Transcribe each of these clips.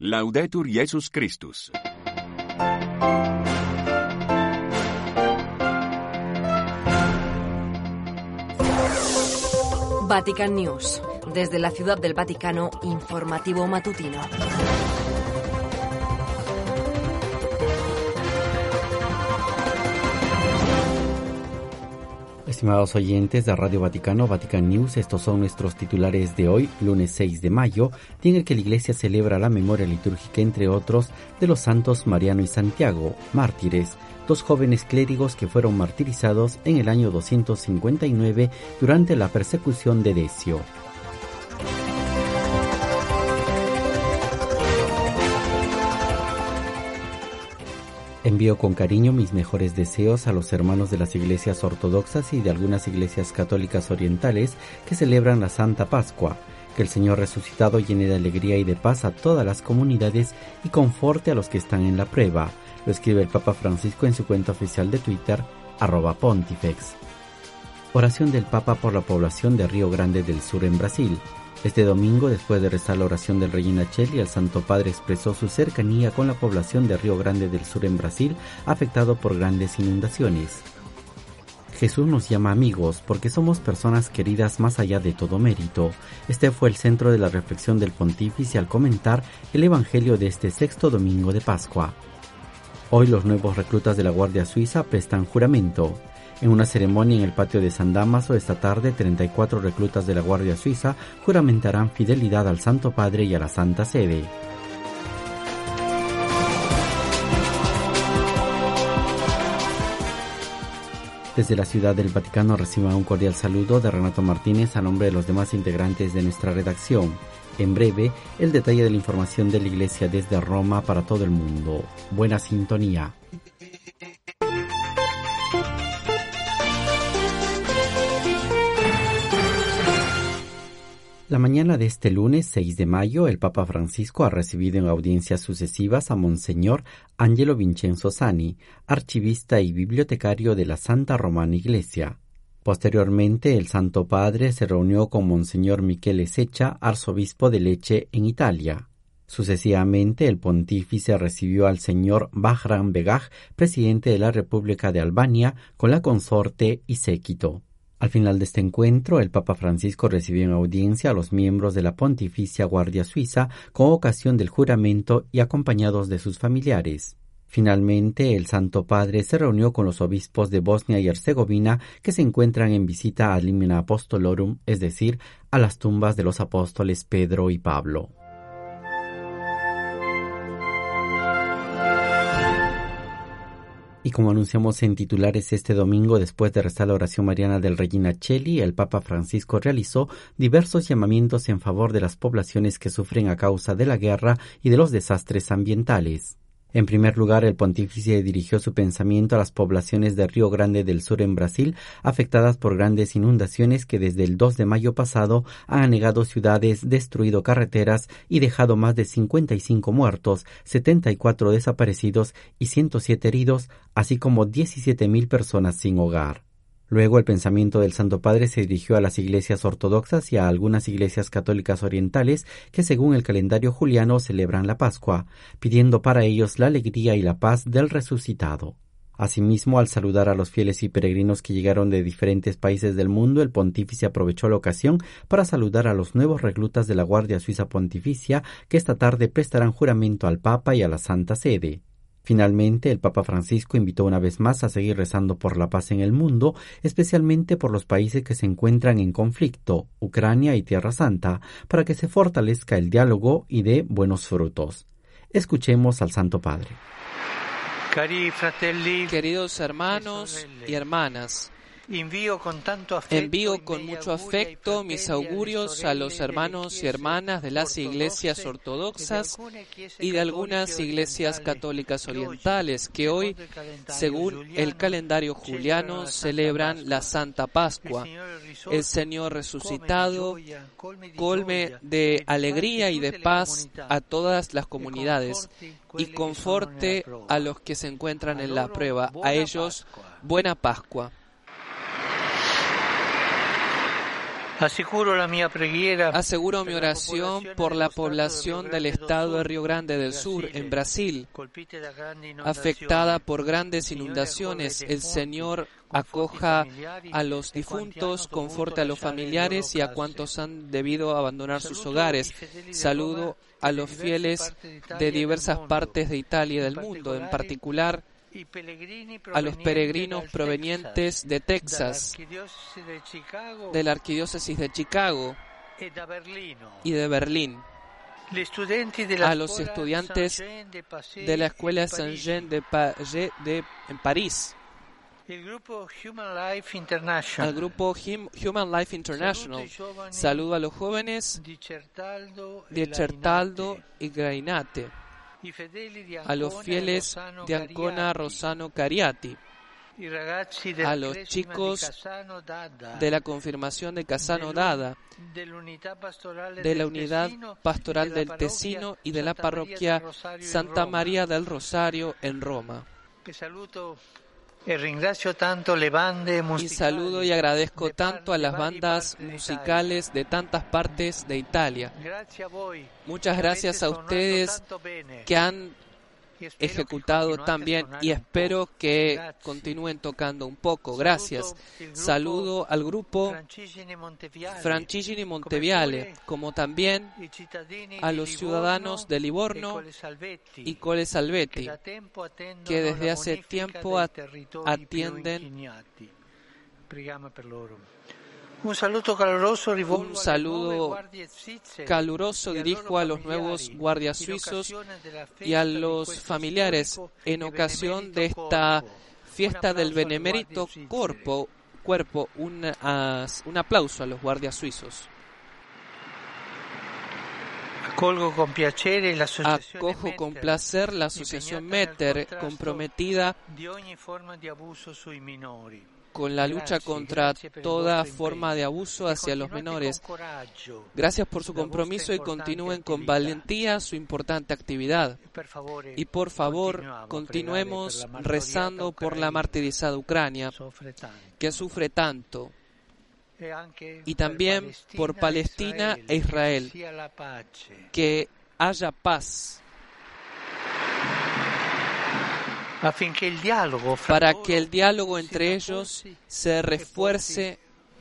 Laudetur Jesus Christus. Vatican News. Desde la Ciudad del Vaticano, informativo matutino. Estimados oyentes de Radio Vaticano, Vatican News, estos son nuestros titulares de hoy, lunes 6 de mayo, día en el que la Iglesia celebra la memoria litúrgica, entre otros, de los santos Mariano y Santiago, mártires, dos jóvenes clérigos que fueron martirizados en el año 259 durante la persecución de Decio. Envío con cariño mis mejores deseos a los hermanos de las iglesias ortodoxas y de algunas iglesias católicas orientales que celebran la Santa Pascua. Que el Señor resucitado llene de alegría y de paz a todas las comunidades y conforte a los que están en la prueba. Lo escribe el Papa Francisco en su cuenta oficial de Twitter, @Pontifex. Oración del Papa por la población de Río Grande del Sur en Brasil. Este domingo, después de rezar la oración del Regina Coeli, el Santo Padre expresó su cercanía con la población de Río Grande del Sur en Brasil, afectado por grandes inundaciones. Jesús nos llama amigos porque somos personas queridas más allá de todo mérito. Este fue el centro de la reflexión del pontífice al comentar el Evangelio de este sexto domingo de Pascua. Hoy los nuevos reclutas de la Guardia Suiza prestan juramento. En una ceremonia en el patio de San Dámaso esta tarde, 34 reclutas de la Guardia Suiza juramentarán fidelidad al Santo Padre y a la Santa Sede. Desde la Ciudad del Vaticano reciba un cordial saludo de Renato Martínez a nombre de los demás integrantes de nuestra redacción. En breve, el detalle de la información de la Iglesia desde Roma para todo el mundo. Buena sintonía. La mañana de este lunes 6 de mayo, el Papa Francisco ha recibido en audiencias sucesivas a Monseñor Angelo Vincenzo Sani, archivista y bibliotecario de la Santa Romana Iglesia. Posteriormente, el Santo Padre se reunió con Monseñor Michele Seccia, arzobispo de Lecce, en Italia. Sucesivamente, el pontífice recibió al señor Bahram Begah, presidente de la República de Albania, con la consorte y séquito. Al final de este encuentro, el Papa Francisco recibió en audiencia a los miembros de la Pontificia Guardia Suiza con ocasión del juramento y acompañados de sus familiares. Finalmente, el Santo Padre se reunió con los obispos de Bosnia y Herzegovina que se encuentran en visita ad limina apostolorum, es decir, a las tumbas de los apóstoles Pedro y Pablo. Y como anunciamos en titulares este domingo, después de rezar la oración mariana del Regina Coeli, el Papa Francisco realizó diversos llamamientos en favor de las poblaciones que sufren a causa de la guerra y de los desastres ambientales. En primer lugar, el pontífice dirigió su pensamiento a las poblaciones de Río Grande del Sur en Brasil, afectadas por grandes inundaciones que desde el 2 de mayo pasado han anegado ciudades, destruido carreteras y dejado más de 55 muertos, 74 desaparecidos y 107 heridos, así como 17.000 personas sin hogar. Luego el pensamiento del Santo Padre se dirigió a las iglesias ortodoxas y a algunas iglesias católicas orientales que según el calendario juliano celebran la Pascua, pidiendo para ellos la alegría y la paz del resucitado. Asimismo, al saludar a los fieles y peregrinos que llegaron de diferentes países del mundo, el pontífice aprovechó la ocasión para saludar a los nuevos reclutas de la Guardia Suiza Pontificia que esta tarde prestarán juramento al Papa y a la Santa Sede. Finalmente, el Papa Francisco invitó una vez más a seguir rezando por la paz en el mundo, especialmente por los países que se encuentran en conflicto, Ucrania y Tierra Santa, para que se fortalezca el diálogo y dé buenos frutos. Escuchemos al Santo Padre. Queridos hermanos y hermanas, envío con mucho afecto mis augurios a los hermanos y hermanas de las iglesias ortodoxas y de algunas iglesias católicas orientales que hoy, según el calendario juliano, celebran la Santa Pascua. El Señor resucitado colme de alegría y de paz a todas las comunidades y conforte a los que se encuentran en la prueba. A ellos, buena Pascua. Aseguro mi oración por la población del estado de Río Grande del Sur, en Brasil, afectada por grandes inundaciones. El Señor acoja a los difuntos, conforte a los familiares y a cuantos han debido abandonar sus hogares. Saludo a los fieles de diversas partes de Italia y del mundo, en particular a los peregrinos provenientes de Texas, de la Arquidiócesis de Chicago y de Berlín, a los estudiantes de la Escuela Saint-Jean en París, al grupo Human Life International. Saludo a los jóvenes de Certaldo y Grainate, a los fieles de Ancona, Rossano, Cariati, a los chicos de la confirmación de Cassano Dada, de la Unidad Pastoral del Tesino y de la Parroquia Santa María del Rosario en Roma. Y saludo y agradezco tanto a las bandas musicales de tantas partes de Italia. Muchas gracias a ustedes que han ejecutado tan bien y espero que continúen tocando un poco. Gracias. Saludo al grupo Francigeni Monteviale, como también a los ciudadanos de Livorno y Colle Salvetti, que desde hace tiempo atienden. Un saludo caluroso dirijo a los nuevos guardias suizos y a los familiares en ocasión de esta fiesta del Benemérito Cuerpo. Un aplauso a los guardias suizos. Acojo con placer la asociación Meter, comprometida con la lucha contra toda forma de abuso hacia los menores. Gracias por su compromiso y continúen con valentía su importante actividad. Y por favor, continuemos rezando por la martirizada Ucrania, que sufre tanto. Y también por Palestina e Israel, que haya paz, para que el diálogo entre ellos se refuerce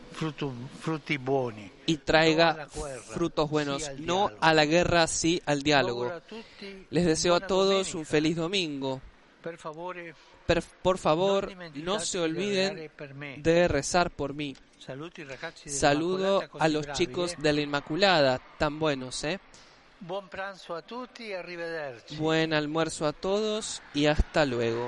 y traiga frutos buenos, no a la guerra, sí al diálogo. Les deseo a todos un feliz domingo. Por favor, no se olviden de rezar por mí. Saludo a los chicos de la Inmaculada, tan buenos, ¿eh? Buen almuerzo a todos y hasta luego.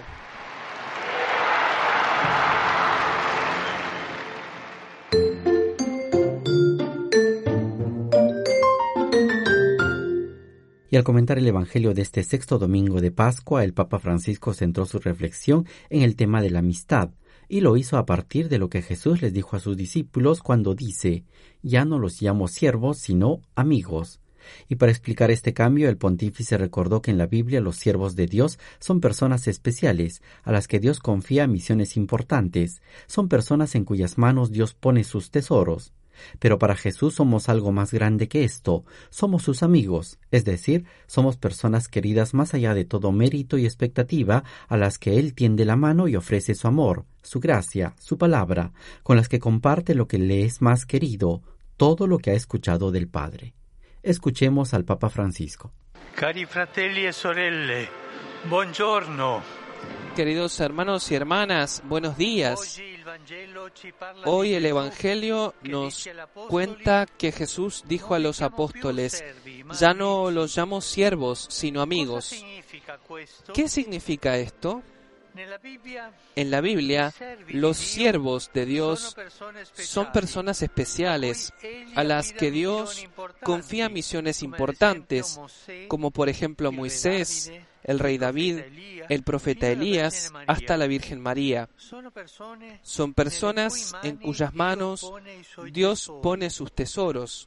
Y al comentar el Evangelio de este sexto domingo de Pascua, el Papa Francisco centró su reflexión en el tema de la amistad, y lo hizo a partir de lo que Jesús les dijo a sus discípulos cuando dice: «Ya no los llamo siervos, sino amigos». Y para explicar este cambio, el pontífice recordó que en la Biblia los siervos de Dios son personas especiales, a las que Dios confía misiones importantes. Son personas en cuyas manos Dios pone sus tesoros. Pero para Jesús somos algo más grande que esto. Somos sus amigos, es decir, somos personas queridas más allá de todo mérito y expectativa, a las que Él tiende la mano y ofrece su amor, su gracia, su palabra, con las que comparte lo que le es más querido, todo lo que ha escuchado del Padre. Escuchemos al Papa Francisco. Cari fratelli e sorelle, buongiorno. Queridos hermanos y hermanas, buenos días. Hoy el Evangelio nos cuenta que Jesús dijo a los apóstoles: «Ya no los llamo siervos, sino amigos». ¿Qué significa esto? En la Biblia, los siervos de Dios son personas especiales a las que Dios confía misiones importantes, como por ejemplo Moisés, el rey David, el profeta Elías, hasta la Virgen María. Son personas en cuyas manos Dios pone sus tesoros.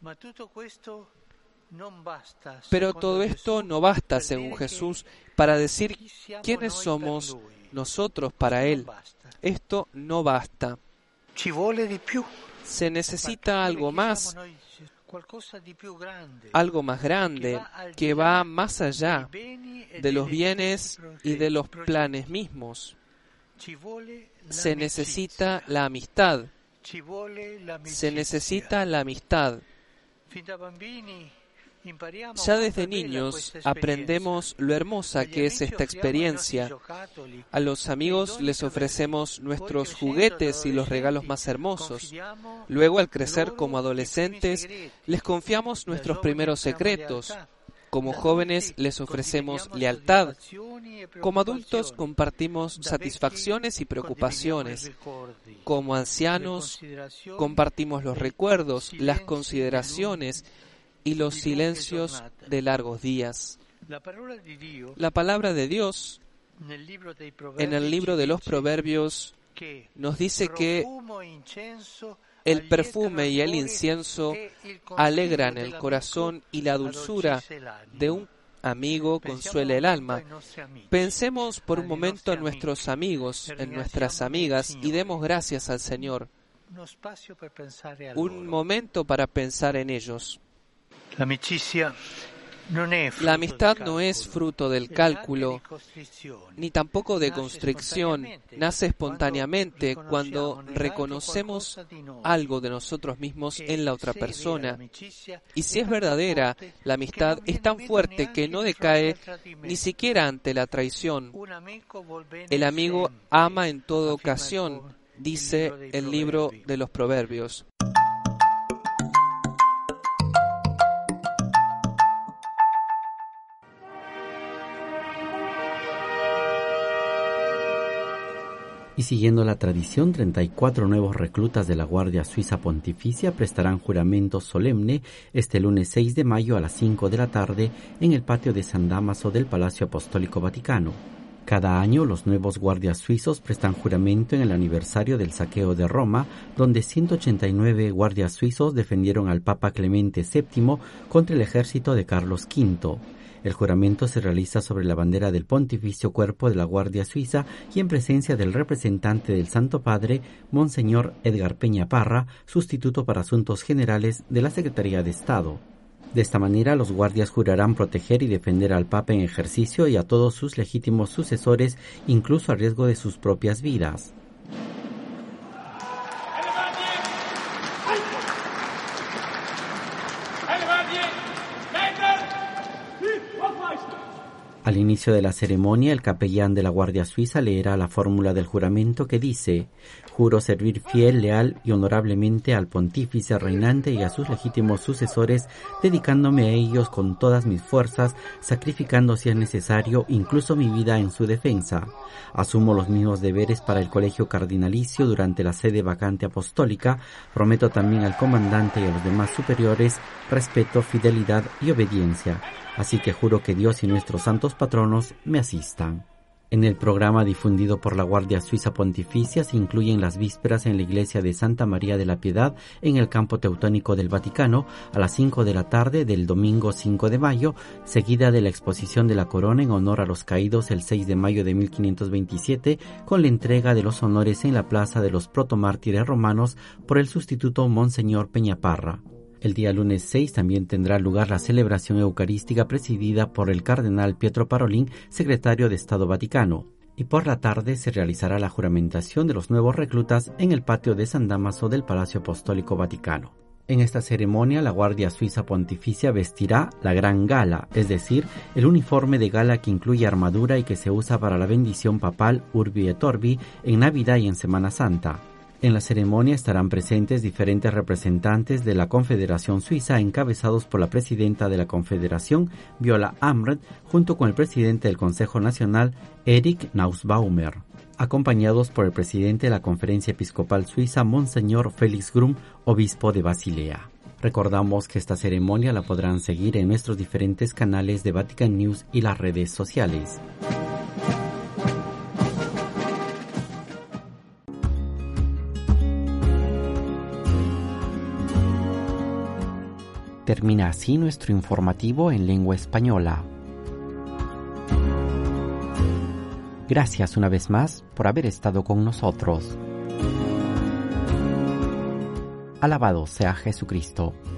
Pero todo esto no basta, según Jesús, para decir quiénes somos nosotros para Él. Esto no basta. Se necesita algo más grande, que va más allá de los bienes y de los planes mismos. Se necesita la amistad. Se necesita la amistad. Ya desde niños aprendemos lo hermosa que es esta experiencia. A los amigos les ofrecemos nuestros juguetes y los regalos más hermosos. Luego, al crecer como adolescentes, les confiamos nuestros primeros secretos. Como jóvenes les ofrecemos lealtad. Como adultos compartimos satisfacciones y preocupaciones. Como ancianos compartimos los recuerdos, las consideraciones y los silencios de largos días. La palabra de Dios en el libro de los Proverbios nos dice que el perfume y el incienso alegran el corazón y la dulzura de un amigo consuela el alma. Pensemos por un momento en nuestros amigos, en nuestras amigas y demos gracias al Señor. Un momento para pensar en ellos. La amistad no es fruto del cálculo, ni tampoco de constricción. Nace espontáneamente cuando reconocemos algo de nosotros mismos en la otra persona. Y si es verdadera, la amistad es tan fuerte que no decae ni siquiera ante la traición. El amigo ama en toda ocasión, dice el libro de los Proverbios. Y siguiendo la tradición, 34 nuevos reclutas de la Guardia Suiza Pontificia prestarán juramento solemne este lunes 6 de mayo a las 5 de la tarde en el patio de San Dámaso del Palacio Apostólico Vaticano. Cada año los nuevos guardias suizos prestan juramento en el aniversario del saqueo de Roma, donde 189 guardias suizos defendieron al Papa Clemente VII contra el ejército de Carlos V. El juramento se realiza sobre la bandera del Pontificio Cuerpo de la Guardia Suiza y en presencia del representante del Santo Padre, Monseñor Edgar Peña Parra, sustituto para Asuntos Generales de la Secretaría de Estado. De esta manera, los guardias jurarán proteger y defender al Papa en ejercicio y a todos sus legítimos sucesores, incluso a riesgo de sus propias vidas. Al inicio de la ceremonia, el capellán de la Guardia Suiza leerá la fórmula del juramento que dice: «Juro servir fiel, leal y honorablemente al pontífice reinante y a sus legítimos sucesores, dedicándome a ellos con todas mis fuerzas, sacrificando si es necesario incluso mi vida en su defensa. Asumo los mismos deberes para el colegio cardinalicio durante la sede vacante apostólica. Prometo también al comandante y a los demás superiores respeto, fidelidad y obediencia. Así que juro que Dios y nuestros santos patronos me asistan». En el programa difundido por la Guardia Suiza Pontificia se incluyen las vísperas en la iglesia de Santa María de la Piedad en el campo teutónico del Vaticano a las 5 de la tarde del domingo 5 de mayo, seguida de la exposición de la corona en honor a los caídos el 6 de mayo de 1527, con la entrega de los honores en la plaza de los protomártires romanos por el sustituto Monseñor Peña Parra. El día lunes 6 también tendrá lugar la celebración eucarística presidida por el cardenal Pietro Parolin, secretario de Estado Vaticano, y por la tarde se realizará la juramentación de los nuevos reclutas en el patio de San Dámaso del Palacio Apostólico Vaticano. En esta ceremonia, la Guardia Suiza Pontificia vestirá la Gran Gala, es decir, el uniforme de gala que incluye armadura y que se usa para la bendición papal Urbi et Orbi en Navidad y en Semana Santa. En la ceremonia estarán presentes diferentes representantes de la Confederación Suiza, encabezados por la presidenta de la Confederación, Viola Amret, junto con el presidente del Consejo Nacional, Erich Nausbaumer, acompañados por el presidente de la Conferencia Episcopal Suiza, Monseñor Felix Grum, obispo de Basilea. Recordamos que esta ceremonia la podrán seguir en nuestros diferentes canales de Vatican News y las redes sociales. Termina así nuestro informativo en lengua española. Gracias una vez más por haber estado con nosotros. Alabado sea Jesucristo.